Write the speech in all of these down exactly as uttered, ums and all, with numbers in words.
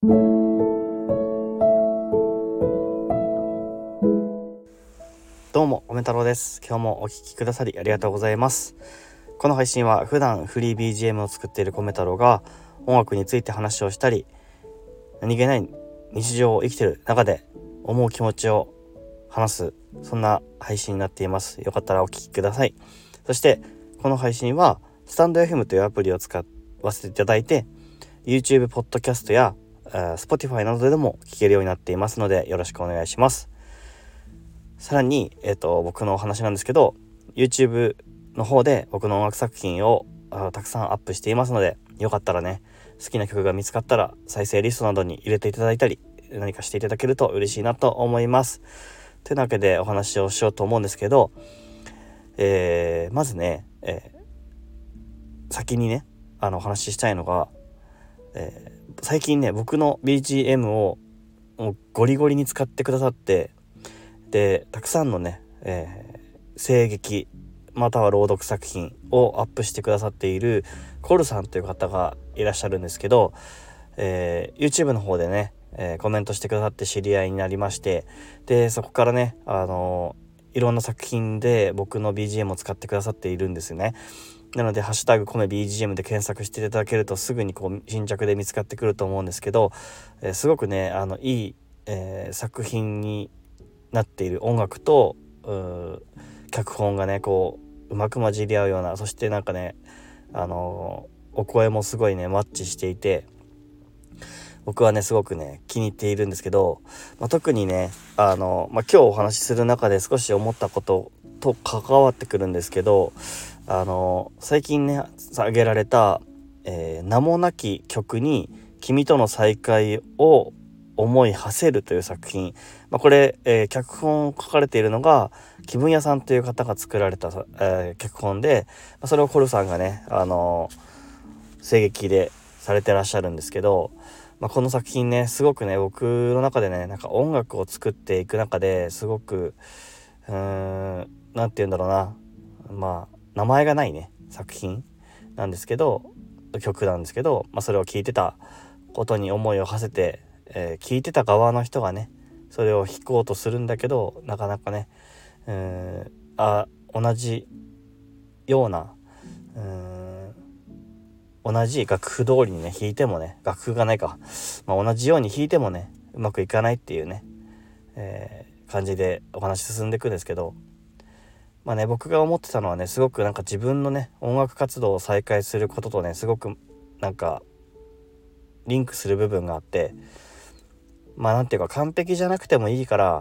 どうも、おめ太郎です。今日もお聞きくださりありがとうございます。この配信は普段フリー ビージーエム を作っている米太郎が音楽について話をしたり、何気ない日常を生きている中で思う気持ちを話す、そんな配信になっています。よかったらお聞きください。そしてこの配信はスタンド エフエム というアプリを使わせていただいて YouTube ポッドキャストや、えー、Spotify などでも聞けるようになっていますのでよろしくお願いします。さらに、えーと、僕のお話なんですけど YouTube の方で僕の音楽作品をあたくさんアップしていますので、よかったらね、好きな曲が見つかったら再生リストなどに入れていただいたり何かしていただけると嬉しいなと思います。というわけでお話をしようと思うんですけど、えー、まずね、えー、先にねあのお話ししたいのが、えー、最近ね僕の ビージーエム をもうゴリゴリに使ってくださって、でたくさんのね、えー、声劇または朗読作品をアップしてくださっているコルさんという方がいらっしゃるんですけど、えー、YouTube の方でね、えー、コメントしてくださって知り合いになりまして、でそこからね、あのー、いろんな作品で僕の ビージーエム を使ってくださっているんですね。なのでハッシュタグコメ ビージーエム で検索していただけるとすぐにこう新着で見つかってくると思うんですけど、えー、すごくねあのいい、えー、作品になっている。音楽とう脚本がねこううまく混じり合うような、そしてなんかねあのー、お声もすごいねマッチしていて、僕はねすごくね気に入っているんですけど、まあ、特にねあの、まあ、今日お話しする中で少し思ったことと関わってくるんですけど、あの最近ね挙げられた、えー、名もなき曲に君との再会を思い馳せるという作品、まあ、これ、えー、脚本を書かれているのが気分屋さんという方が作られた、えー、脚本で、まあ、それをコルさんがねあの声劇でされてらっしゃるんですけど、まあ、この作品ねすごくね僕の中でねなんか音楽を作っていく中ですごくうーんなんて言うんだろうな、まあ名前がないね作品なんですけど曲なんですけど、まあ、それを聴いてたことに思いを馳せて、えー、聴いてた側の人がねそれを弾こうとするんだけどなかなかねうーんあ同じようなうーん同じ楽譜通りにね弾いてもね楽譜がないか、まあ、同じように弾いてもねうまくいかないっていうね、えー、感じでお話進んでいくんですけど、まあね僕が思ってたのはねすごくなんか自分のね音楽活動を再開することとねすごくなんかリンクする部分があって、まあなんていうか完璧じゃなくてもいいから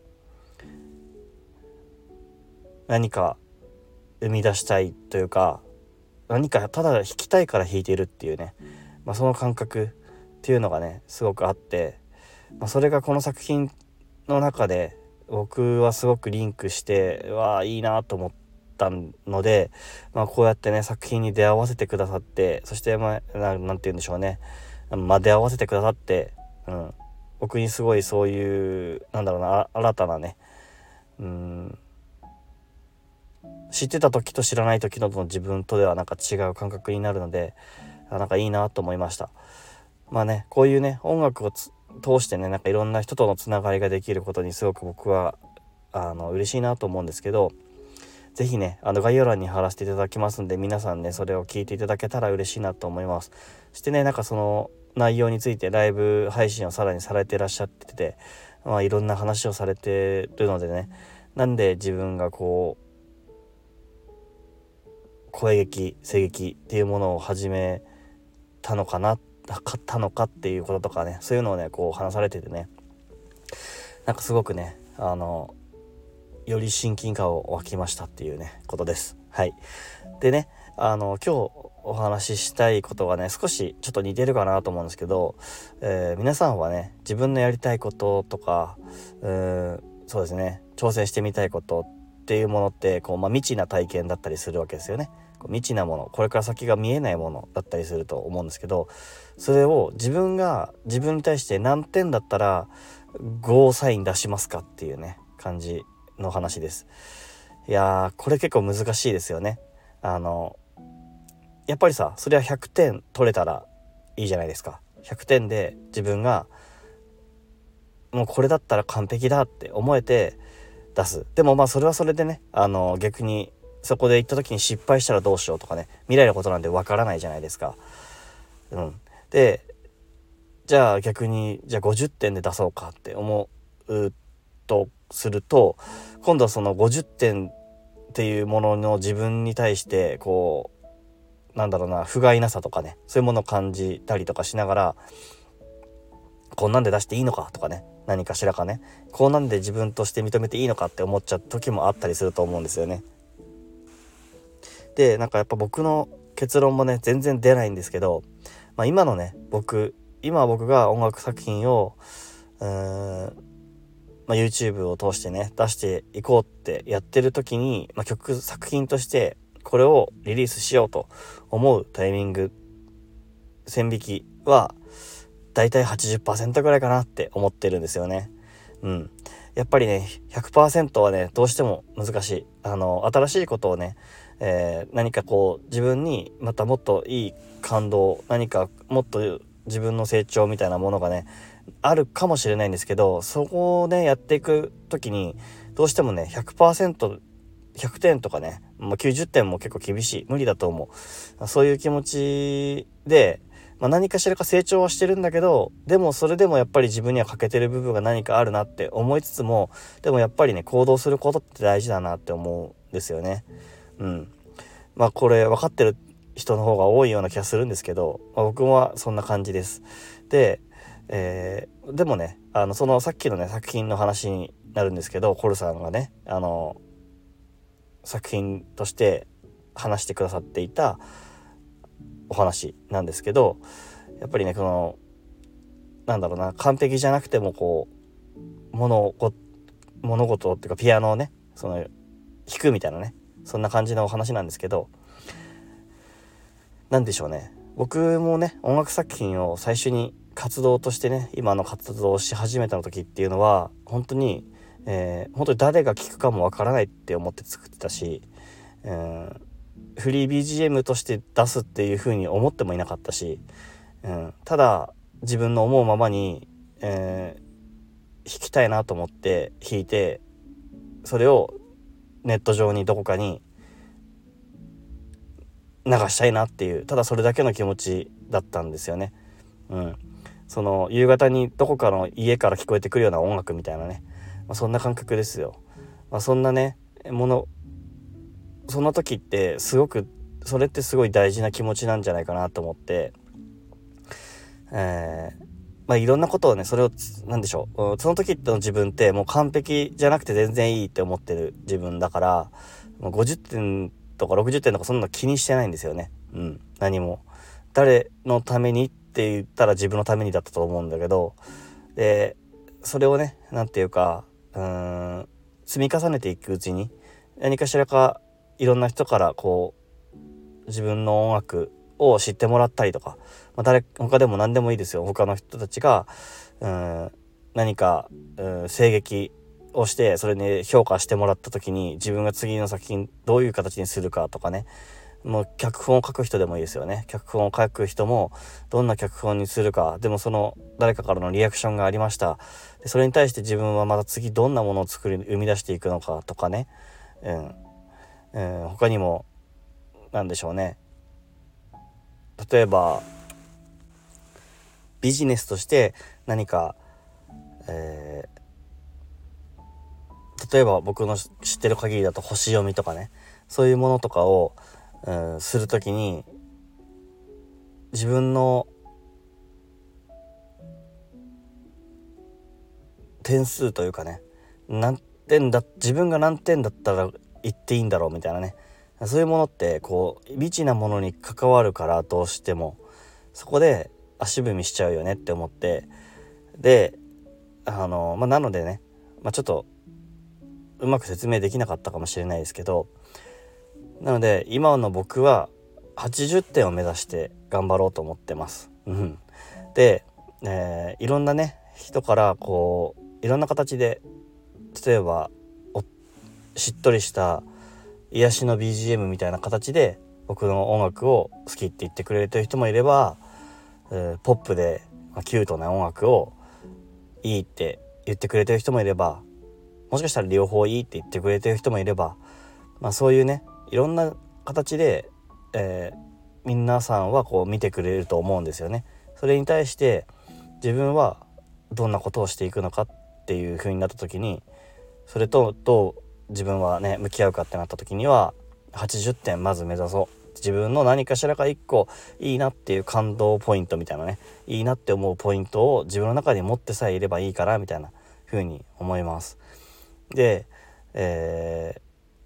何か生み出したいというか何かただ弾きたいから弾いているっていうね、まあ、その感覚っていうのがねすごくあって、まあ、それがこの作品の中で僕はすごくリンクしてわあいいなと思ったので、まあ、こうやってね作品に出会わせてくださって、そしてまあ な, なんて言うんでしょうね、まあ、出会わせてくださって、うん、僕にすごいそういうなんだろうな新たなねうん知ってた時と知らない時の自分とではなんか違う感覚になるので、なんかいいなと思いました。まあねこういうね音楽を通してねなんかいろんな人とのつながりができることにすごく僕はあの嬉しいなと思うんですけど、ぜひねあの概要欄に貼らせていただきますんで皆さんねそれを聞いていただけたら嬉しいなと思います。そしてねなんかその内容についてライブ配信をさらにされていらっしゃってて、まあいろんな話をされてるのでね、なんで自分がこう声劇声劇っていうものを始めたのかな買ったのかっていうこととかね、そういうのをねこう話されててねなんかすごくねあのより親近感を湧きましたっていうねことです。はい。でねあの今日お話ししたいことがね少しちょっと似てるかなと思うんですけど、えー、皆さんはね自分のやりたいこととかうーんそうですね挑戦してみたいことっていうものってこう、まあ、未知な体験だったりするわけですよね。こう未知なもの、これから先が見えないものだったりすると思うんですけど、それを自分が自分に対して何点だったらゴーサイン出しますかっていうね感じの話です。いやーこれ結構難しいですよね。あのやっぱりさそれはひゃくてん取れたらいいじゃないですか。 ひゃくてんで自分がもうこれだったら完璧だって思えて出す。でもまあそれはそれでね、あの逆にそこで行った時に失敗したらどうしようとかね、未来のことなんでわからないじゃないですか。うん、でじゃあ逆にじゃあごじゅってんで出そうかって思うとすると、今度はそのごじゅってんっていうものの自分に対してこうなんだろうな、不甲斐なさとかね、そういうものを感じたりとかしながら、こんなんで出していいのかとかね、何かしらかね、こうなんで自分として認めていいのかって思っちゃう時もあったりすると思うんですよね。でなんかやっぱ僕の結論もね全然出ないんですけど、まあ、今のね僕今僕が音楽作品をうーん、まあ、YouTube を通してね出していこうってやってる時に、まあ、曲作品としてこれをリリースしようと思うタイミング、線引きはだいたい はちじゅっパーセント ぐらいかなって思ってるんですよね。うん、やっぱりね ひゃくパーセント はねどうしても難しい。あの新しいことをね、えー、何かこう自分にまたもっといい感動、何かもっと自分の成長みたいなものがねあるかもしれないんですけど、そこをねやっていく時にどうしてもね ひゃくパーセントひゃくてんとかね、もうきゅうじゅってんも結構厳しい、無理だと思う。そういう気持ちで、まあ、何かしらか成長はしてるんだけど、でもそれでもやっぱり自分には欠けてる部分が何かあるなって思いつつも、でもやっぱりね行動することって大事だなって思うんですよね。うん、まあこれ分かってる人の方が多いような気がするんですけど、まあ、僕はそんな感じです。で、えー、でもねあのそのさっきのね作品の話になるんですけど、コルさんがねあの作品として話してくださっていたお話なんですけど、やっぱりねこのなんだろうな、完璧じゃなくてもこう物事物事っていうかピアノをねその弾くみたいなね、そんな感じのお話なんですけど、なんでしょうね、僕もね音楽作品を最初に活動としてね今の活動をし始めた時っていうのは本当に、えー、本当に誰が聴くかもわからないって思って作ってたし、えー、フリー ビージーエム として出すっていう風に思ってもいなかったし、うん、ただ自分の思うままに、えー、弾きたいなと思って弾いて、それをネット上にどこかに流したいなっていう、ただそれだけの気持ちだったんですよね。うん、その夕方にどこかの家から聞こえてくるような音楽みたいなね、まあ、そんな感覚ですよ。まあ、そんなねものその時ってすごくそれってすごい大事な気持ちなんじゃないかなと思って、えー、まあいろんなことをねそれをなんでしょう、その時の自分ってもう完璧じゃなくて全然いいって思ってる自分だから、もうごじゅってんとかろくじゅってんとかそんなの気にしてないんですよね。うん、何も誰のためにって言ったら自分のためにだったと思うんだけど、でそれをねなんていうかうーん積み重ねていくうちに何かしらかいろんな人からこう自分の音楽を知ってもらったりとか、まあ、誰他でも何でもいいですよ。他の人たちがうん何かうん声劇をしてそれに評価してもらった時に自分が次の作品どういう形にするかとかね、もう脚本を書く人でもいいですよね。脚本を書く人もどんな脚本にするか、でもその誰かからのリアクションがありました。でそれに対して自分はまた次どんなものを作り生み出していくのかとかね、うんうん、他にもなんでしょうね、例えばビジネスとして何か、えー、例えば僕の知ってる限りだと星読みとかね、そういうものとかを、うん、するときに自分の点数というかね、何点だ自分が何点だったら言っていいんだろうみたいなね、そういうものってこう未知なものに関わるから、どうしてもそこで足踏みしちゃうよねって思って、であのまあなのでね、まあ、ちょっとうまく説明できなかったかもしれないですけど、なので今の僕ははちじゅってんを目指して頑張ろうと思ってます。うん、で、えー、いろんなね人からこういろんな形で、例えばしっとりした癒しの ビージーエム みたいな形で僕の音楽を好きって言ってくれる人もいれば、えー、ポップでまあ、キュートな音楽をいいって言ってくれてる人もいれば、もしかしたら両方いいって言ってくれてる人もいれば、まあ、そういうねいろんな形で、えー、皆さんはこう見てくれると思うんですよね。それに対して自分はどんなことをしていくのかっていう風になった時に、それとどう自分はね向き合うかってなった時にははちじゅってんまず目指そう。自分の何かしらかいっこいいなっていう感動ポイントみたいなね、いいなって思うポイントを自分の中に持ってさえいればいいからみたいな風に思います。で、え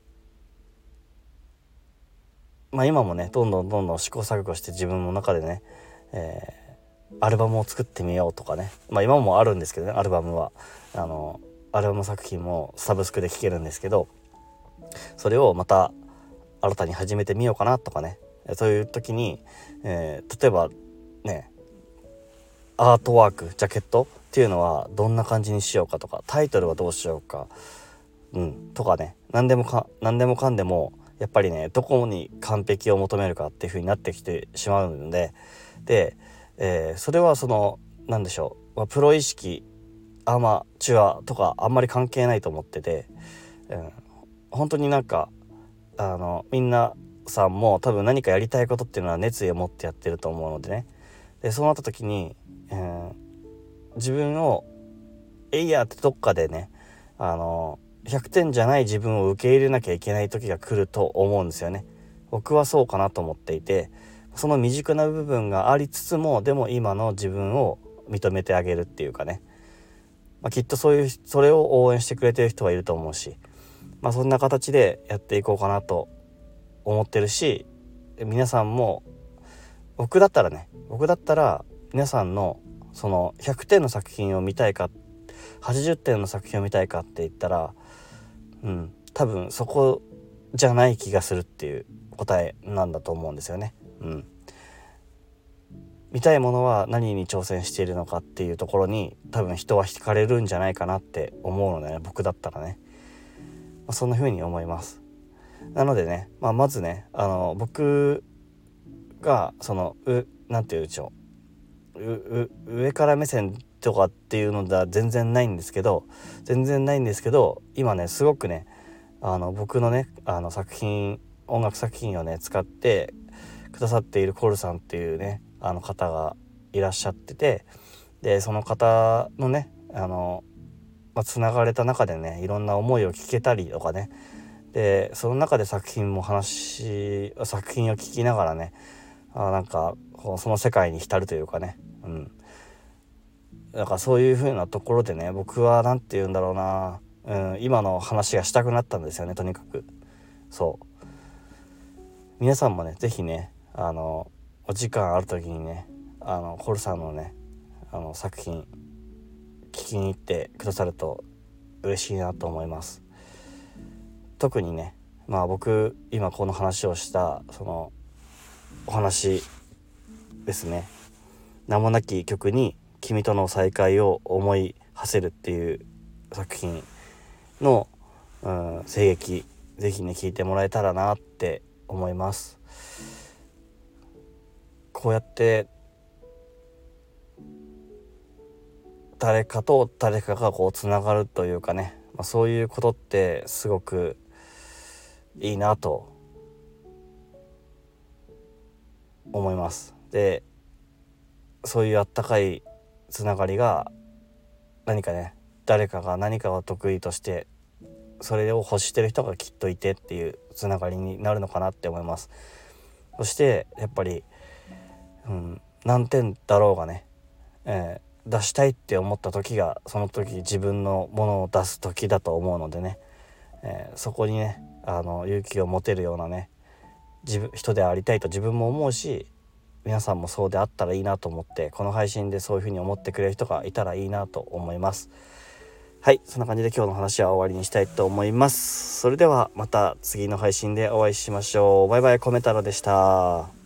ー、まあ今もねどんどんどんどん試行錯誤して自分の中でね、えー、アルバムを作ってみようとかね、まあ今もあるんですけどね、アルバムはあのアルバム作品もサブスクで聴けるんですけど、それをまた新たに始めてみようかなとかね、そういう時に、えー、例えばねアートワークジャケットっていうのはどんな感じにしようかとか、タイトルはどうしようか、うんとかね、何でもか何でもかんでもやっぱりねどこに完璧を求めるかっていう風になってきてしまうので、で、えー、それはそのなんでしょう、まあ、プロ意識アマチュアとかあんまり関係ないと思ってて、うん、本当になんかあのみんなさんも多分何かやりたいことっていうのは熱意を持ってやってると思うのでね、でそうなった時に、えー、自分をえいやってどっかでねあのひゃくてんじゃない自分を受け入れなきゃいけない時が来ると思うんですよね。僕はそうかなと思っていて、その未熟な部分がありつつもでも今の自分を認めてあげるっていうかね、まあ、きっとそういうそれを応援してくれてる人はいると思うし、まあ、そんな形でやっていこうかなと思ってるし、皆さんも僕だったらね僕だったら皆さんのそのひゃくてんの作品を見たいかはちじゅってんの作品を見たいかって言ったら、うん多分そこじゃない気がするっていう答えなんだと思うんですよね。うん見たいものは何に挑戦しているのかっていうところに多分人は惹かれるんじゃないかなって思うのでね、僕だったらね、まあ、そんな風に思います。なのでね、まあ、まずねあの僕がそのうなんていうんでしょう、うう上から目線とかっていうのでは全然ないんですけど全然ないんですけど今ねすごくねあの僕のねあの作品音楽作品をね使ってくださっているコルさんっていうねあの方がいらっしゃってて、でその方のねあの、まあ、つながれた中でねいろんな思いを聞けたりとかね、でその中で作品も話作品を聞きながらねあなんかこうその世界に浸るというかね、うんだからそういう風なところでね僕はなんて言うんだろうな、うん、今の話がしたくなったんですよね。とにかくそう皆さんもねぜひねあのお時間ある時にねあのコルさんのねあの作品聞きに行ってくださると嬉しいなと思います。特にねまあ僕今この話をしたそのお話ですね、名もなき曲に君との再会を思い馳せるっていう作品の、うん、声劇ぜひね聞いてもらえたらなって思います。こうやって誰かと誰かがこうつながるというかね、まあ、そういうことってすごくいいなと思います。でそういうあったかいつながりが何かね誰かが何かを得意としてそれを欲してる人がきっといてっていうつながりになるのかなって思います。そしてやっぱり、うん、何点だろうがね、えー、出したいって思った時がその時自分のものを出す時だと思うのでね、えー、そこにねあの勇気を持てるようなね自分人でありたいと自分も思うし、皆さんもそうであったらいいなと思ってこの配信でそういう風に思ってくれる人がいたらいいなと思います。はい、そんな感じで今日の話は終わりにしたいと思います。それではまた次の配信でお会いしましょう。バイバイ、コメ太郎でした。